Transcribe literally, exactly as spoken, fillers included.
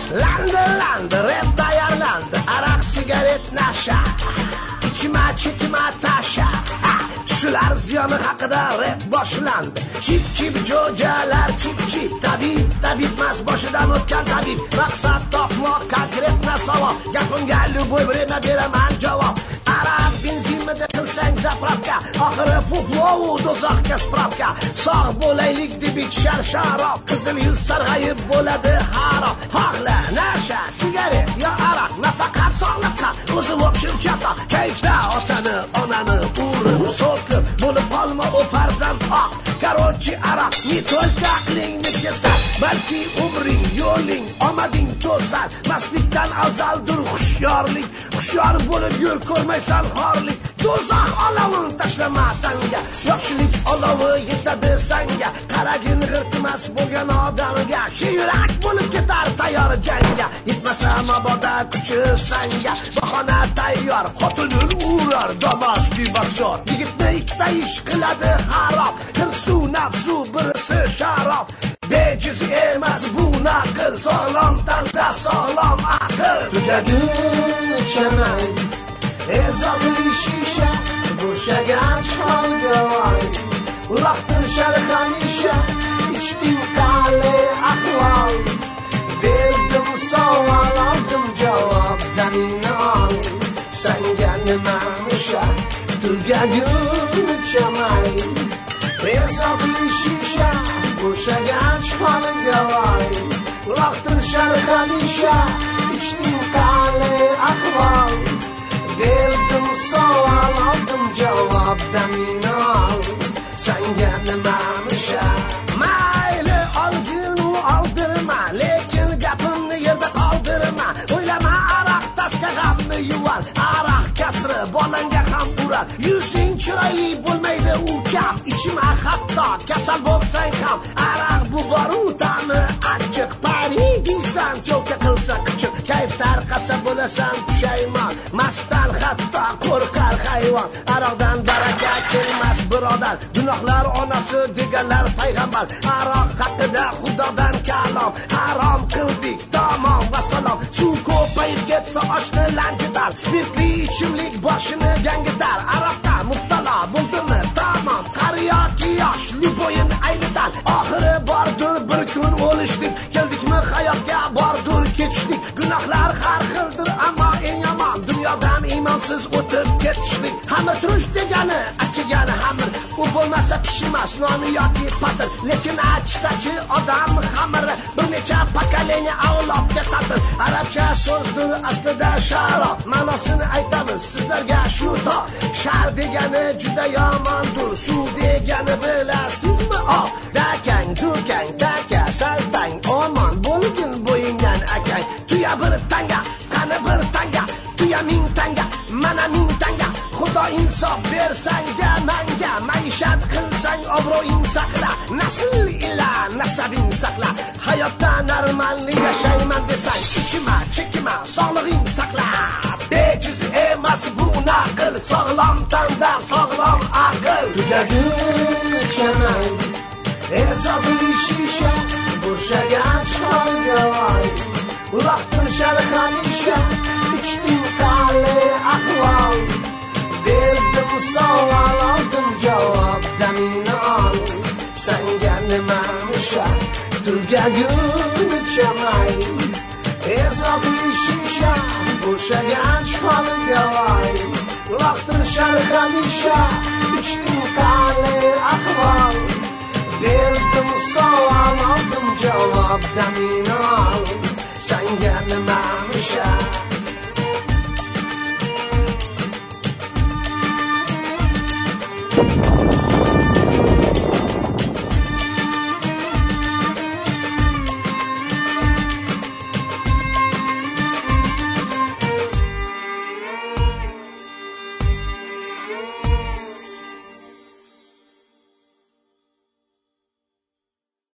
Landi landi rep tayyorlandi, aroq sigaret nasha, ichma chekma tasha. Shular ziyoni haqida rep boshlandi. Chip chip jo'jalar chip chip, tabib tabibmas boshidan o'tgan tabib. Maqsad topmoq konkret nasavob, gapimga любой время beraman javob. Arab benzinmida qilsang zapravka, oxiri fuflovu do'zaxga spravka. Sog' bo'laylik deb ichishar sharob, qizil yuz sarg'ayib bo'ladi harob. Xohla nasha, sigaret yo aroq, nafaqat sog'liqqa, o'zim o'pshim chata. Kayfda otani onani urib so'kib bo'lib qolma o farzand oq. Короче, aroq не только aqlingni kesar, balki umring, yo'ling, omading to'sar. Mastlikdan afzaldir hushyorlik, hushyor bo'lib yur, ko'rmaysan xorlik. Do'zax olovini tashlama tanga, yoshlik olovi yetadi sanga. Qaragin g'irtmas bo'lgan odamga, yurak bo'lib ketar tayyor jangga. Yetmasa mabodo kuchi sanga, bahona tayyor, xotinun urar domoshli boksor. Yigitni ikkita ish qiladi harob, hirsu nafsu birisi sharob. Bejiz emas bu naql, sog'lom tanda sog'lom aql. Tugadin ichaman ezozli shisha, bo'shagan sholga voy. Uloqtirishar hamisha, ichding qale ahvol. Berdim savol, oldim javob, daminol. Sanga nima musha, tugadin ichaman ezozli shisha, bo'shagan sholga voy. Uloqtirishar hamisha, ichding qale ahvol. Berdim savol, oldim javob, daminol. Sanga nima musha? Mayli olginu oldirma, lekin gapimni yerda qoldirma. O'ylama aroq tasga g'amni yuvar, aroq kasri bolanga ham urar. Yuzing chiroyli bo'lmaydi u kam, ichma hatto kasal bo'lsang ham. Aroq bu boru ta'mi achchiq, pari deysan cho'ka qilsa qichiq. Kayf tarqasa bo'lasan pushaymon, mastdan hatto qo'rqar hayvon. Aroqdan baraka kelmas birodar, gunohlar onasi deganlar payg'ambar. Aroq haqida xudodan kalom, harom qildik tamom vassalom. Suv ko'payib ketsa oshni lanjitar, spirtli ichimlik boshini yangitar. Aroqqa mubtalo bo'ldimi tamom, qari yoki yosh bo'yin aynitar. Oxiri bordir bir kun o'lishdik, keldikmi hayotga bordir ketishlik. Gunohlar har xildir ammo eng yomon, dunyodan iymonsiz o'tib ketishlik. Hamir turish degani achigani hamir, u bo'lmasa pishimas noni yoki patir. Lekin achsachi odam xamiri bir necha pokoleniya avlodga tatir. Arabcha so'zdir aslida sharob, ma'nosini aytamiz sizlarga shu to. Shar degani juda yomondir, suv degani bilasizmi? Oh, dakang, dukang, daka, saltang, omon bo'lgin bo'yingdan akang. Tuya bir tanga, qani bir tanga, tuya ming tanga, mana ming tanga. Xudo insof bersanga manga, maishat qilsang obro'ing saqla, nasl ila nasabing saqla. Hayotda normalni yashayman desang, ichma chekma sog'lig'ing saqla. Bejiz emas bu naql, sog'lom tanda sog'lom aql. Tugadin ichaman ezozli shisha, bo'shagan sholga voy. Uloqtirishar hamisha, ichding qale ahvol. Berdim savol, oldim javob, daminol. Sanga nima musha, tugadin ichaman ezozli shisha, bo'shagan sholga voy. Uloqtirishar hamisha, ichding qale ahvol. Berdim savol, oldim javob, daminol. Sanga nima musha.